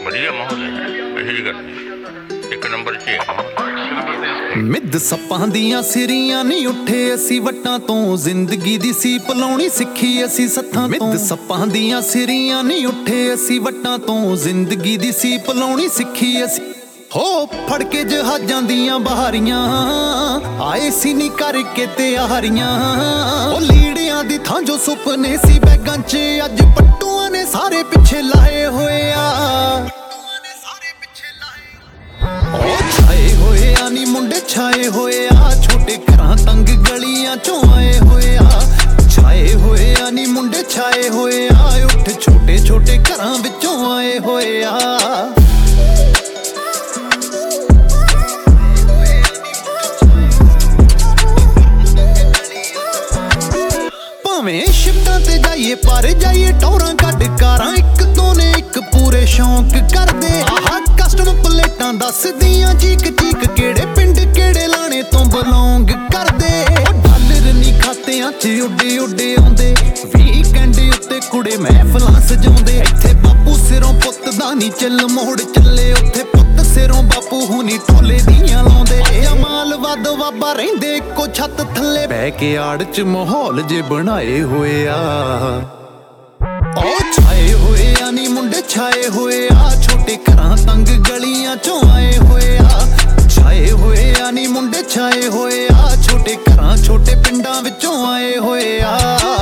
ਵਧੀਆ ਮਾਹੌਲ ਹੈ, ਇਹੋ ਜਿਹੀ ਗੱਲ ਨਹੀਂ, ਇੱਕ ਨੰਬਰ 'ਚ ਹੈ। ਮਿੱਧ ਸੱਪਾਂ ਦੀਆਂ ਸਿਰੀਆਂ ਨਹੀਂ ਉੱਠੇ ਅਸੀਂ ਵੱਟਾਂ ਤੋਂ, ਜ਼ਿੰਦਗੀ ਦੀ ਸੀਪ ਲਾਉਣੀ ਸਿੱਖੀ ਅਸੀਂ ਸੱਥਾਂ ਤੋਂ। ਮਿੱਧ ਸੱਪਾਂ ਦੀਆਂ ਸਿਰੀਆਂ ਨਹੀਂ ਉੱਠੇ ਅਸੀਂ ਵੱਟਾਂ ਤੋਂ, ਜ਼ਿੰਦਗੀ ਦੀ ਸੀਪ ਲਾਉਣੀ ਸਿੱਖੀ ਅਸੀਂ। ਹੋ ਫੜ ਕੇ ਜਹਾਜ਼ਾਂ ਦੀਆਂ ਬਹਾਰੀਆਂ ਆਏ ਸੀ ਨੀ ਕਰਕੇ ਤਿਆਰੀਆਂ, ਉਹ ਲੀੜਿਆਂ ਦੀ ਥਾਂ ਜੋ ਸੁਪਨੇ ਸੀ ਬੈਗਾਂ 'ਚ ਅੱਜ ਪੱਟੂਆਂ ਨੇ ਸਾਰੇ ਪਿੱਛੇ ਲਾਏ ਹੋਏ ਆ। ਉਹ ਛਾਏ ਹੋਏ ਆ ਨੀ ਮੁੰਡੇ ਛਾਏ ਹੋਏ ਆ, ਛੋਟੇ ਘਰਾਂ ਤੰਗ ਗਲੀਆਂ 'ਚੋਂ ਆਏ ਹੋਏ ਆ। ਛਾਏ ਹੋਏ ਆ ਨੀ ਮੁੰਡੇ ਛਾਏ ਹੋਏ ਆ, ਉੱਠ ਛੋਟੇ ਛੋਟੇ ਘਰਾਂ ਵਿੱਚੋਂ ਆਏ ਹੋਏ ਆ। ਭਾਵੇਂ ਸ਼ਿਫਟਾਂ ਤੇ ਜਾਈਏ ਪਰ ਜਾਈਏ ਟੌਰਾਂ ਕੱਢ ਕਾਰਾਂ, ਇੱਕ ਤੋਂ ਨੇ ਇੱਕ ਪੂਰੇ ਸ਼ੌਂਕ ਕਰਦੇ। ਆਹ ਕਸਟਮ ਪਲੇਟਾਂ ਦੱਸਦੀਆਂ ਚੀਕ ਚੀਕ ਕਿਹੜੇ ਪਿੰਡ ਕਿਹੜੇ ਲਾਣੇ ਤੋਂ ਬਿਲੋਂਗ ਕਰਦੇ। ਉਹ ਡਾਲਰ ਨੀ ਖਾਤਿਆਂ 'ਚ ਉੱਡੇ ਉੱਡੇ ਆਉਂਦੇ, ਵੀਕਐਂਡ ਉੱਤੇ ਕੁੜੇ ਮਹਿਫਲਾਂ ਸਜਾਉਂਦੇ। ਇੱਥੇ ਬਾਪੂ ਸਿਰੋਂ ਪੁੱਤ ਦਾ ਨੀ ਚੱਲ ਮੋੜ ਚੱਲੇ, ਉੱਥੇ ਪੁੱਤ ਸਿਰੋਂ ਬਾਪੂ ਹੁਣੀ ਢੋਲੇ ਦੀਆਂ ਲਾਉਂਦੇ। ਮਾਲ ਵੱਧ ਵਾਬਾ ਰਹਿੰਦੇ ਇੱਕੋ ਛੱਤ ਥੱਲੇ ਬਹਿ ਕੇ ਆੜ 'ਚ ਮਾਹੌਲ ਜੇ ਬਣਾਏ ਹੋਏ ਆ। ਉਹ ਛਾਏ ਹੋਏ ਆ ਨੀ ਮੁੰਡੇ ਛਾਏ ਹੋਏ ਆ, ਛੋਟੇ ਘਰਾਂ ਤੰਗ ਗਲੀਆਂ 'ਚੋਂ ਆਏ ਹੋਏ ਆ। ਛਾਏ ਹੋਏ ਆ ਨੀ ਮੁੰਡੇ ਛਾਏ ਹੋਏ ਆ, ਛੋਟੇ ਘਰਾਂ ਛੋਟੇ ਪਿੰਡਾਂ ਵਿੱਚੋਂ ਆਏ ਹੋਏ ਆ।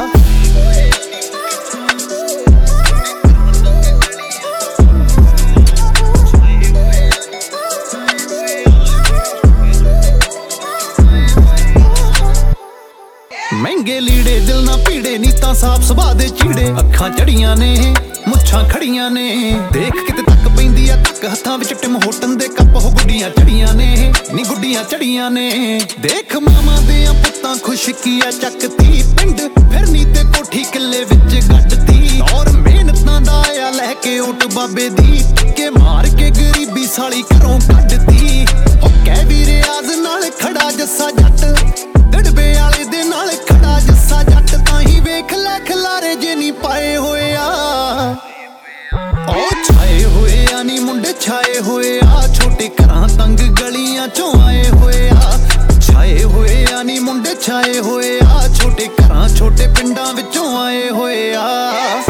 ਮਹਿੰਗੇ ਲੀੜੇ ਦਿਲ ਨਾ ਪੀੜੇ ਨੀ ਤਾਂ ਸਾਫ ਸੁਭਾਅ ਦੇ ਚੀੜੇ, ਅੱਖਾਂ ਚੜੀਆਂ ਨੇ ਮੁੱਛਾਂ ਖੜੀਆਂ ਨੇ। ਦੇਖ ਕਿਤੇ ਤੱਕ ਪੈਂਦੀ ਆ ਤੱਕ ਹੱਥਾਂ ਵਿੱਚ ਟਿਮ ਹੋਟਨ ਦੇ ਕੱਪ, ਉਹ ਗੁੱਡੀਆਂ ਚੜੀਆਂ ਨੇ ਨੀ ਗੁੱਡੀਆਂ ਚੜੀਆਂ ਨੇ। ਦੇਖ ਮਾਵਾਂ ਦੇ ਪੁੱਤਾਂ ਖੁਸ਼ਕੀਆਂ ਚੱਕਤੀ, ਪਿੰਡ ਫਿਰਨੀ ਤੇ ਕੋਠੀ ਕਿੱਲੇ ਵਿੱਚ ਗੱਡਤੀ। ਔਰ ਮਿਹਨਤਾਂ ਦਾ ਆ ਲੈ ਕੇ ਓਟ ਬਾਬੇ ਦੀ, ਟੱਕੇ ਮਾਰ ਕੇ ਗਰੀਬੀ ਸਾਲੀ ਘਰੋਂ ਕੱਢਤੀ। ਉਹ ਕਹਿ ਵੀ ਰਿਆਜ਼ ਨਾਲ ਖੜਾ ਜੱਸਾ ਜੱਟ, ਡੜਬੇ ਵਾਲੇ ਦੇ ਨਾਲ ਖੜਾ ਜੱਸਾ ਜੱਟ, ਤਾਂ ਹੀ ਵੇਖ ਲੈ ਖਲਾਰੇ ਜੇ ਨੀ ਪਾਏ ਹੋਏ ਆ। ਉਹ ਛਾਏ ਹੋਏ ਆ ਨੀ ਮੁੰਡੇ ਛਾਏ ਹੋਏ ਆ, ਛੋਟੇ ਘਰਾਂ ਤੰਗ ਗਲੀਆਂ 'ਚੋਂ ਆਏ ਹੋਏ ਆ। ਛਾਏ ਹੋਏ ਆ ਨੀ ਮੁੰਡੇ ਛਾਏ ਹੋਏ ਆ, ਛੋਟੇ ਘਰਾਂ ਛੋਟੇ ਪਿੰਡਾਂ ਵਿੱਚੋਂ ਆਏ ਹੋਏ ਆ।